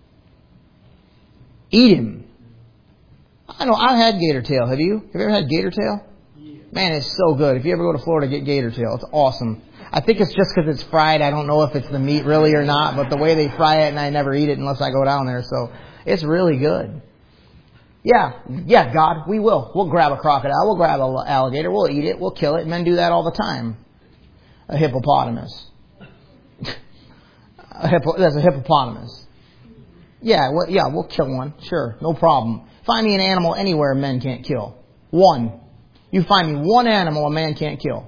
Eat him? I know, I've had gator tail. Have you? Have you ever had gator tail? Yeah. Man, it's so good. If you ever go to Florida, get gator tail. It's awesome. I think it's just because it's fried. I don't know if it's the meat really or not, but the way they fry it, and I never eat it unless I go down there. So it's really good. Yeah, God, we will. We'll grab a crocodile. We'll grab an alligator. We'll eat it. We'll kill it. Men do that all the time. A hippopotamus. That's a hippopotamus. Yeah, we'll kill one. Sure, no problem. Find me an animal anywhere men can't kill. One. You find me one animal a man can't kill.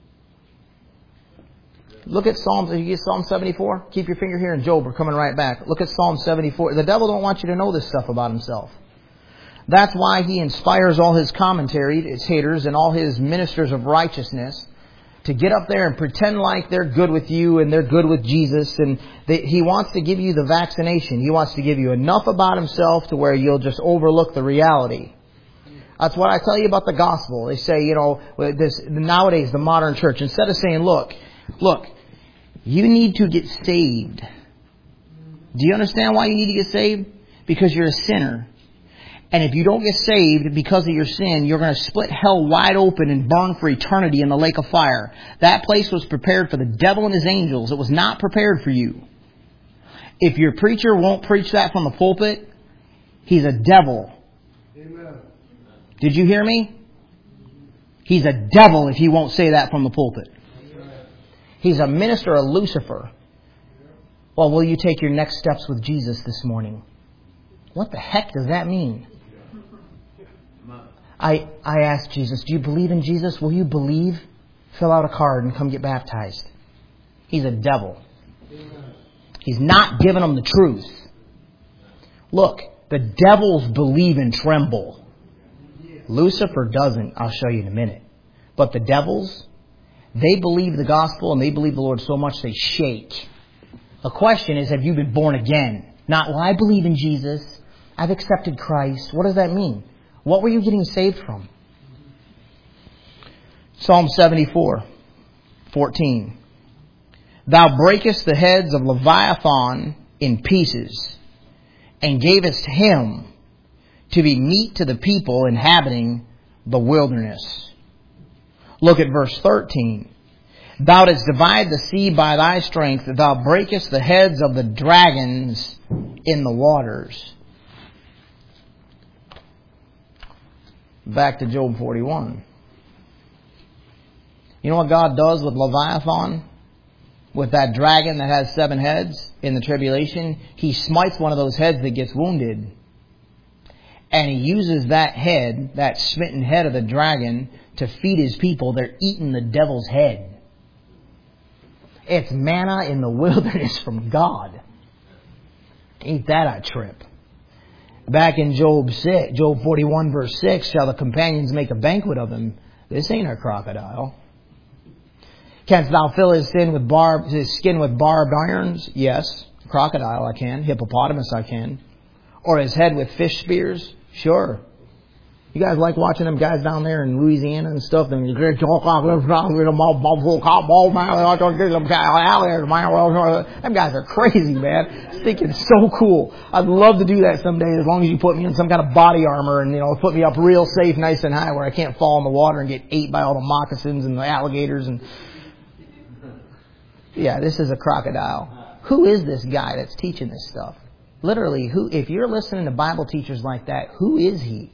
Look at Psalm 74. Keep your finger here in Job. We're coming right back. Look at Psalm 74. The devil don't want you to know this stuff about himself. That's why he inspires all his commentary, his haters, and all his ministers of righteousness to get up there and pretend like they're good with you and they're good with Jesus. And he wants to give you the vaccination. He wants to give you enough about himself to where you'll just overlook the reality. That's what I tell you about the gospel. They say, nowadays, the modern church, instead of saying, look, you need to get saved. Do you understand why you need to get saved? Because you're a sinner. And if you don't get saved because of your sin, you're going to split hell wide open and burn for eternity in the lake of fire. That place was prepared for the devil and his angels. It was not prepared for you. If your preacher won't preach that from the pulpit, he's a devil. Amen. Did you hear me? He's a devil if he won't say that from the pulpit. He's a minister of Lucifer. Well, will you take your next steps with Jesus this morning? What the heck does that mean? I asked Jesus, do you believe in Jesus? Will you believe? Fill out a card and come get baptized. He's a devil. He's not giving them the truth. Look, the devils believe and tremble. Lucifer doesn't. I'll show you in a minute. But the devils, they believe the gospel and they believe the Lord so much they shake. The question is, have you been born again? Not, well, I believe in Jesus. I've accepted Christ. What does that mean? What were you getting saved from? Psalm 74:14. Thou breakest the heads of Leviathan in pieces, and gavest him to be meat to the people inhabiting the wilderness. Look at verse 13. Thou didst divide the sea by thy strength. Thou breakest the heads of the dragons in the waters. Back to Job 41. You know what God does with Leviathan? With that dragon that has 7 heads in the tribulation? He smites one of those heads that gets wounded. And he uses that head, that smitten head of the dragon, to feed his people. They're eating the devil's head. It's manna in the wilderness from God. Ain't that a trip? Back in Job 41 verse 6, shall the companions make a banquet of him? This ain't a crocodile. Canst thou fill his skin with barbed irons? Yes. Crocodile I can. Hippopotamus I can. Or his head with fish spears? Sure. You guys like watching them guys down there in Louisiana and stuff? Them guys are crazy, man. It's thinking it's so cool. I'd love to do that someday as long as you put me in some kind of body armor and, put me up real safe, nice and high where I can't fall in the water and get ate by all the moccasins and the alligators. And yeah, this is a crocodile. Who is this guy that's teaching this stuff? Literally, if you're listening to Bible teachers like that, who is he?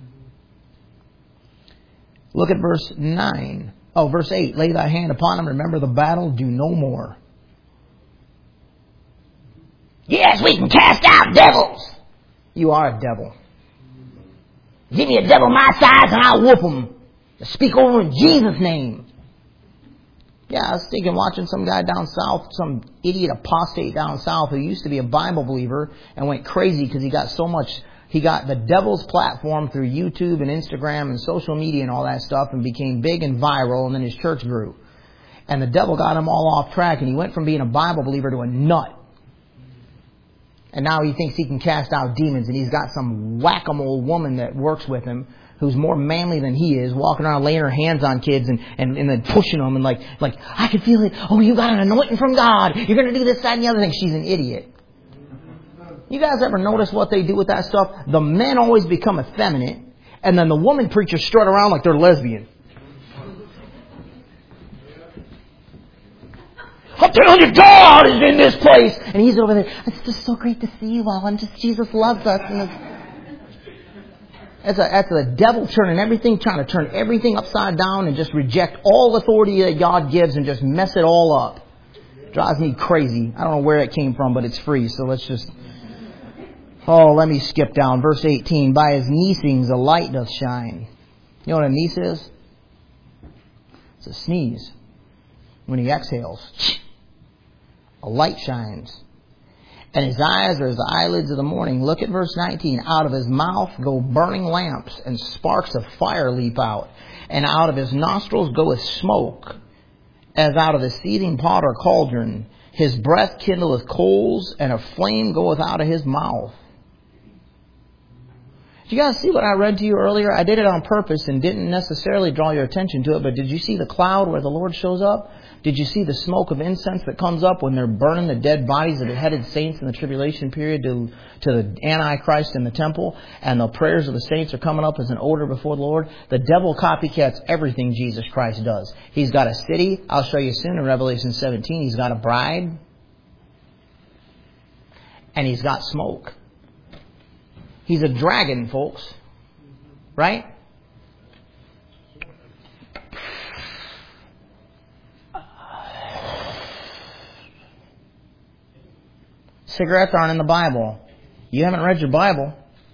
Look at verse 9. Oh, verse 8. Lay thy hand upon him. Remember the battle. Do no more. Yes, we can cast out devils. You are a devil. Give me a devil my size and I'll whoop him. Speak over in Jesus' name. Yeah, I was thinking watching some guy down south, some idiot apostate down south who used to be a Bible believer and went crazy because he got the devil's platform through YouTube and Instagram and social media and all that stuff and became big and viral, and then his church grew. And the devil got him all off track, and he went from being a Bible believer to a nut. And now he thinks he can cast out demons, and he's got some whack-a-mole woman that works with him who's more manly than he is, walking around laying her hands on kids and then pushing them and like, I can feel it. Oh, you got an anointing from God. You're going to do this, that, and the other thing. She's an idiot. You guys ever notice what they do with that stuff? The men always become effeminate, and then the woman preachers strut around like they're lesbian. I'm telling you, God is in this place. And he's over there. It's just so great to see you all. And just Jesus loves us. And that's the devil trying to turn everything upside down and just reject all authority that God gives and just mess it all up. Drives me crazy. I don't know where it came from, but it's free. So let's just... let me skip down. Verse 18. By his neesings a light doth shine. You know what a niece is? It's a sneeze. When he exhales, a light shines. And his eyes are as the eyelids of the morning. Look at verse 19. Out of his mouth go burning lamps, and sparks of fire leap out. And out of his nostrils goeth smoke, as out of a seething pot or cauldron. His breath kindleth coals, and a flame goeth out of his mouth. Did you guys see what I read to you earlier? I did it on purpose and didn't necessarily draw your attention to it, but did you see the cloud where the Lord shows up? Did you see the smoke of incense that comes up when they're burning the dead bodies of the beheaded saints in the tribulation period to the Antichrist in the temple? And the prayers of the saints are coming up as an odor before the Lord. The devil copycats everything Jesus Christ does. He's got a city. I'll show you soon in Revelation 17. He's got a bride. And he's got smoke. He's a dragon, folks. Right? Cigarettes aren't in the Bible. You haven't read your Bible.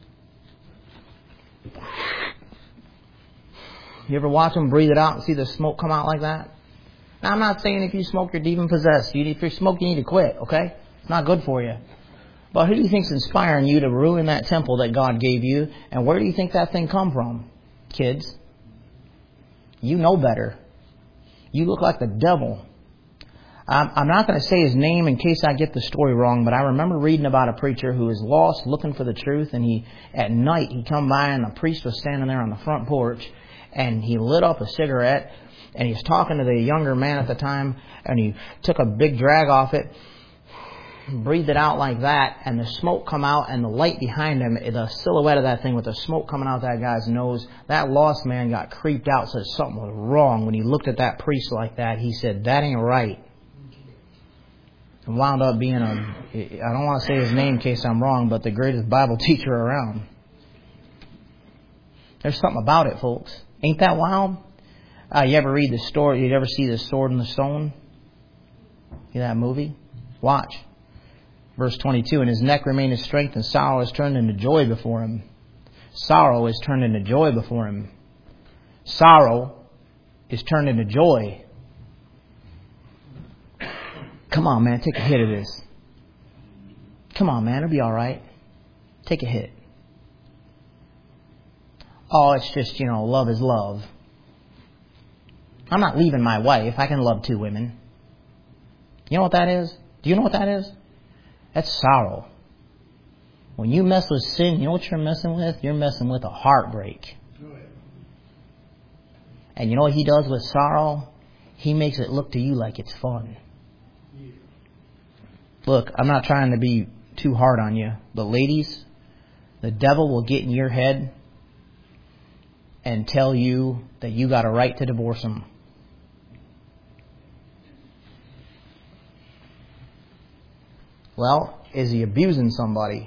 You ever watch them breathe it out and see the smoke come out like that? Now, I'm not saying if you smoke, you're demon-possessed. If you smoke, you need to quit, okay? It's not good for you. But who do you think's inspiring you to ruin that temple that God gave you? And where do you think that thing come from, kids? You know better. You look like the devil. I'm not going to say his name in case I get the story wrong, but I remember reading about a preacher who was lost looking for the truth, and at night he come by and the priest was standing there on the front porch, and he lit up a cigarette, and he was talking to the younger man at the time, and he took a big drag off it, breathed it out like that, and the smoke come out, and the light behind him, the silhouette of that thing with the smoke coming out that guy's nose, that lost man got creeped out, said something was wrong. When he looked at that priest like that, he said, that ain't right. And wound up being I don't want to say his name in case I'm wrong, but the greatest Bible teacher around. There's something about it, folks. Ain't that wild? You ever read the story? You ever see the Sword in the Stone? See that movie? Watch. Verse 22, and his neck remained his strength, and sorrow is turned into joy before him. Sorrow is turned into joy before him. Sorrow is turned into joy. Come on, man, take a hit of this. Come on, man, it'll be all right. Take a hit. Oh, it's just, love is love. I'm not leaving my wife. I can love two women. You know what that is? Do you know what that is? That's sorrow. When you mess with sin, you know what you're messing with? You're messing with a heartbreak. And you know what he does with sorrow? He makes it look to you like it's fun. Look, I'm not trying to be too hard on you, but ladies, the devil will get in your head and tell you that you got a right to divorce him. Well, is he abusing somebody?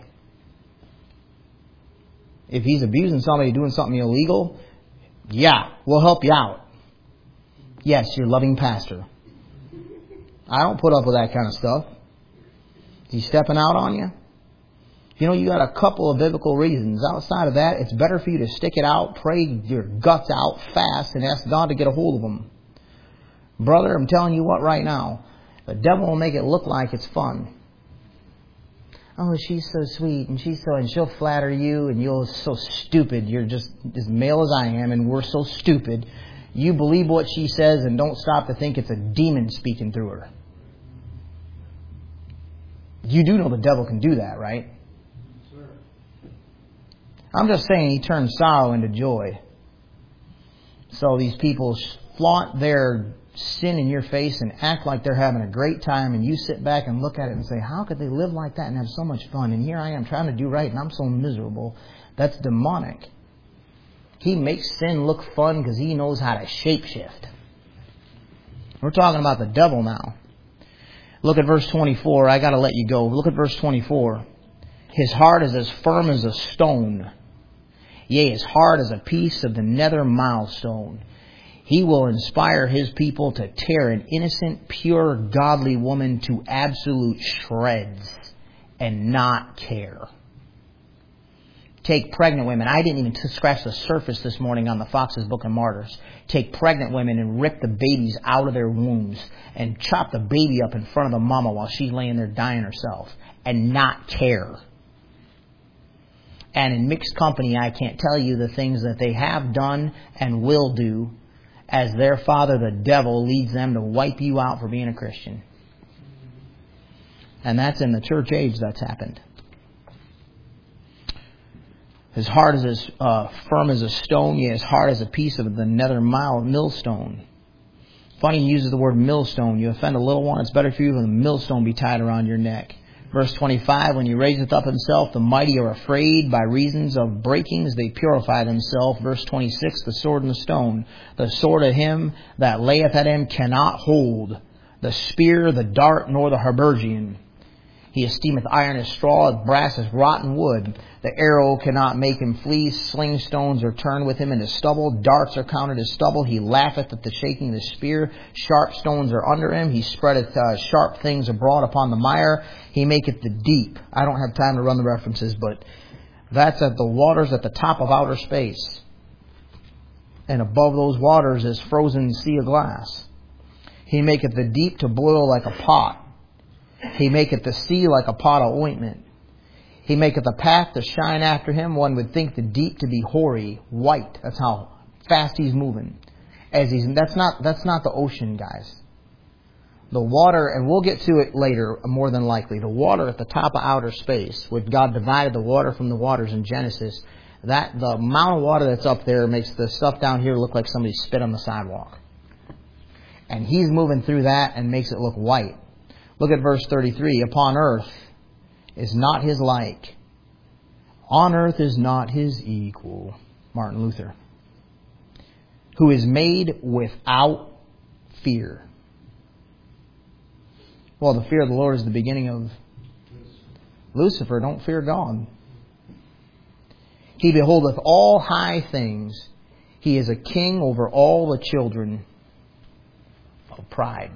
If he's abusing somebody doing something illegal, yeah, we'll help you out. Yes, you're loving pastor. I don't put up with that kind of stuff. Is he stepping out on you? You got a couple of biblical reasons. Outside of that, it's better for you to stick it out, pray your guts out fast, and ask God to get a hold of them. Brother, I'm telling you what right now, the devil will make it look like it's fun. Oh, she's so sweet, and she'll flatter you, and you're so stupid. You're just as male as I am, and we're so stupid. you believe what she says and don't stop to think it's a demon speaking through her. You do know the devil can do that, right? Sure. I'm just saying he turns sorrow into joy. So these people flaunt their sin in your face and act like they're having a great time, and you sit back and look at it and say, how could they live like that and have so much fun? And here I am trying to do right and I'm so miserable. That's demonic. He makes sin look fun because he knows how to shapeshift. We're talking about the devil now. Look at verse 24. I got to let you go. Look at verse 24. His heart is as firm as a stone. Yea, as hard as a piece of the nether milestone. He will inspire his people to tear an innocent, pure, godly woman to absolute shreds and not care. Take pregnant women. I didn't even scratch the surface this morning on the Fox's Book of Martyrs. Take pregnant women and rip the babies out of their wombs and chop the baby up in front of the mama while she's laying there dying herself and not care. And in mixed company, I can't tell you the things that they have done and will do as their father, the devil, leads them to wipe you out for being a Christian. And that's in the church age that's happened. His heart is as firm as a stone, yet as hard as a piece of the nether millstone. Funny he uses the word millstone. You offend a little one, it's better for you than a millstone be tied around your neck. Verse 25, when he raiseth up himself, the mighty are afraid. By reasons of breakings they purify themselves. Verse 26, the sword and the stone. The sword of him that layeth at him cannot hold. The spear, the dart, nor the habergeon. He esteemeth iron as straw, brass as rotten wood. The arrow cannot make him flee. Sling stones are turned with him into stubble. Darts are counted as stubble. He laugheth at the shaking of the spear. Sharp stones are under him. He spreadeth sharp things abroad upon the mire. He maketh the deep. I don't have time to run the references, but that's at the waters at the top of outer space. And above those waters is frozen sea of glass. He maketh the deep to boil like a pot. He maketh the sea like a pot of ointment. He maketh the path to shine after him. One would think the deep to be hoary, white. That's how fast he's moving. That's not the ocean, guys. The water, and we'll get to it later, more than likely. The water at the top of outer space, where God divided the water from the waters in Genesis. The amount of water that's up there makes the stuff down here look like somebody spit on the sidewalk. And he's moving through that and makes it look white. Look at verse 33. Upon earth is not his like. On earth is not his equal. Martin Luther. Who is made without fear. Well, the fear of the Lord is the beginning of Lucifer. Don't fear God. He beholdeth all high things. He is a king over all the children of pride.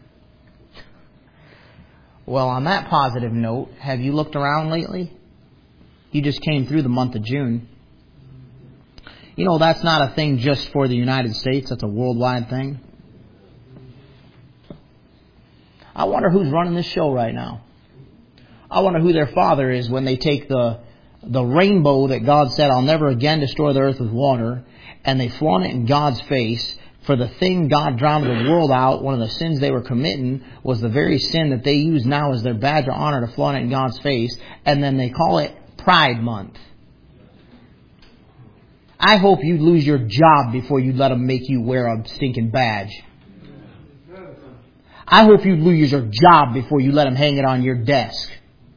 Well, on that positive note, have you looked around lately? You just came through the month of June. You know, that's not a thing just for the United States. That's a worldwide thing. I wonder who's running this show right now. I wonder who their father is when they take the rainbow that God said, I'll never again destroy the earth with water, and they flaunt it in God's face. For the thing God drowned the world out, one of the sins they were committing was the very sin that they use now as their badge of honor to flaunt it in God's face. And then they call it Pride Month. I hope you lose your job before you let them make you wear a stinking badge. I hope you lose your job before you let them hang it on your desk.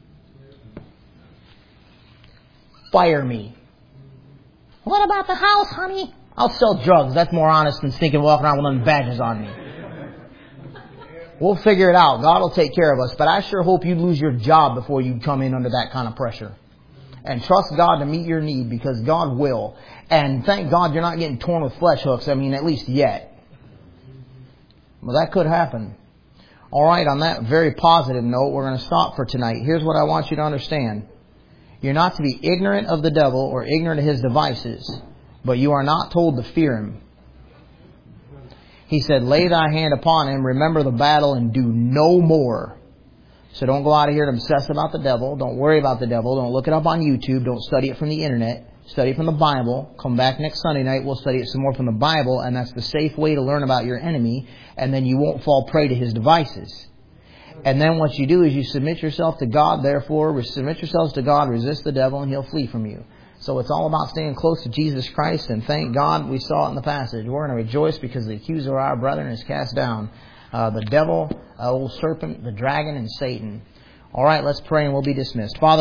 Fire me. What about the house, honey? I'll sell drugs. That's more honest than stinking walking around with them badges on me. We'll figure it out. God will take care of us. But I sure hope you lose your job before you come in under that kind of pressure. And trust God to meet your need, because God will. And thank God you're not getting torn with flesh hooks. I mean, at least yet. Well, that could happen. All right, on that very positive note, we're going to stop for tonight. Here's what I want you to understand. You're not to be ignorant of the devil or ignorant of his devices. But you are not told to fear him. He said, lay thy hand upon him, remember the battle, and do no more. So don't go out of here and obsess about the devil. Don't worry about the devil. Don't look it up on YouTube. Don't study it from the internet. study from the Bible. Come back next Sunday night, we'll study it some more from the Bible, and that's the safe way to learn about your enemy, and then you won't fall prey to his devices. And then what you do is you submit yourself to God, therefore, submit yourselves to God, resist the devil, and he'll flee from you. So it's all about staying close to Jesus Christ, and thank God we saw it in the passage. We're going to rejoice because the accuser of our brethren is cast down. The devil, old serpent, the dragon, and Satan. All right, let's pray and we'll be dismissed. Father,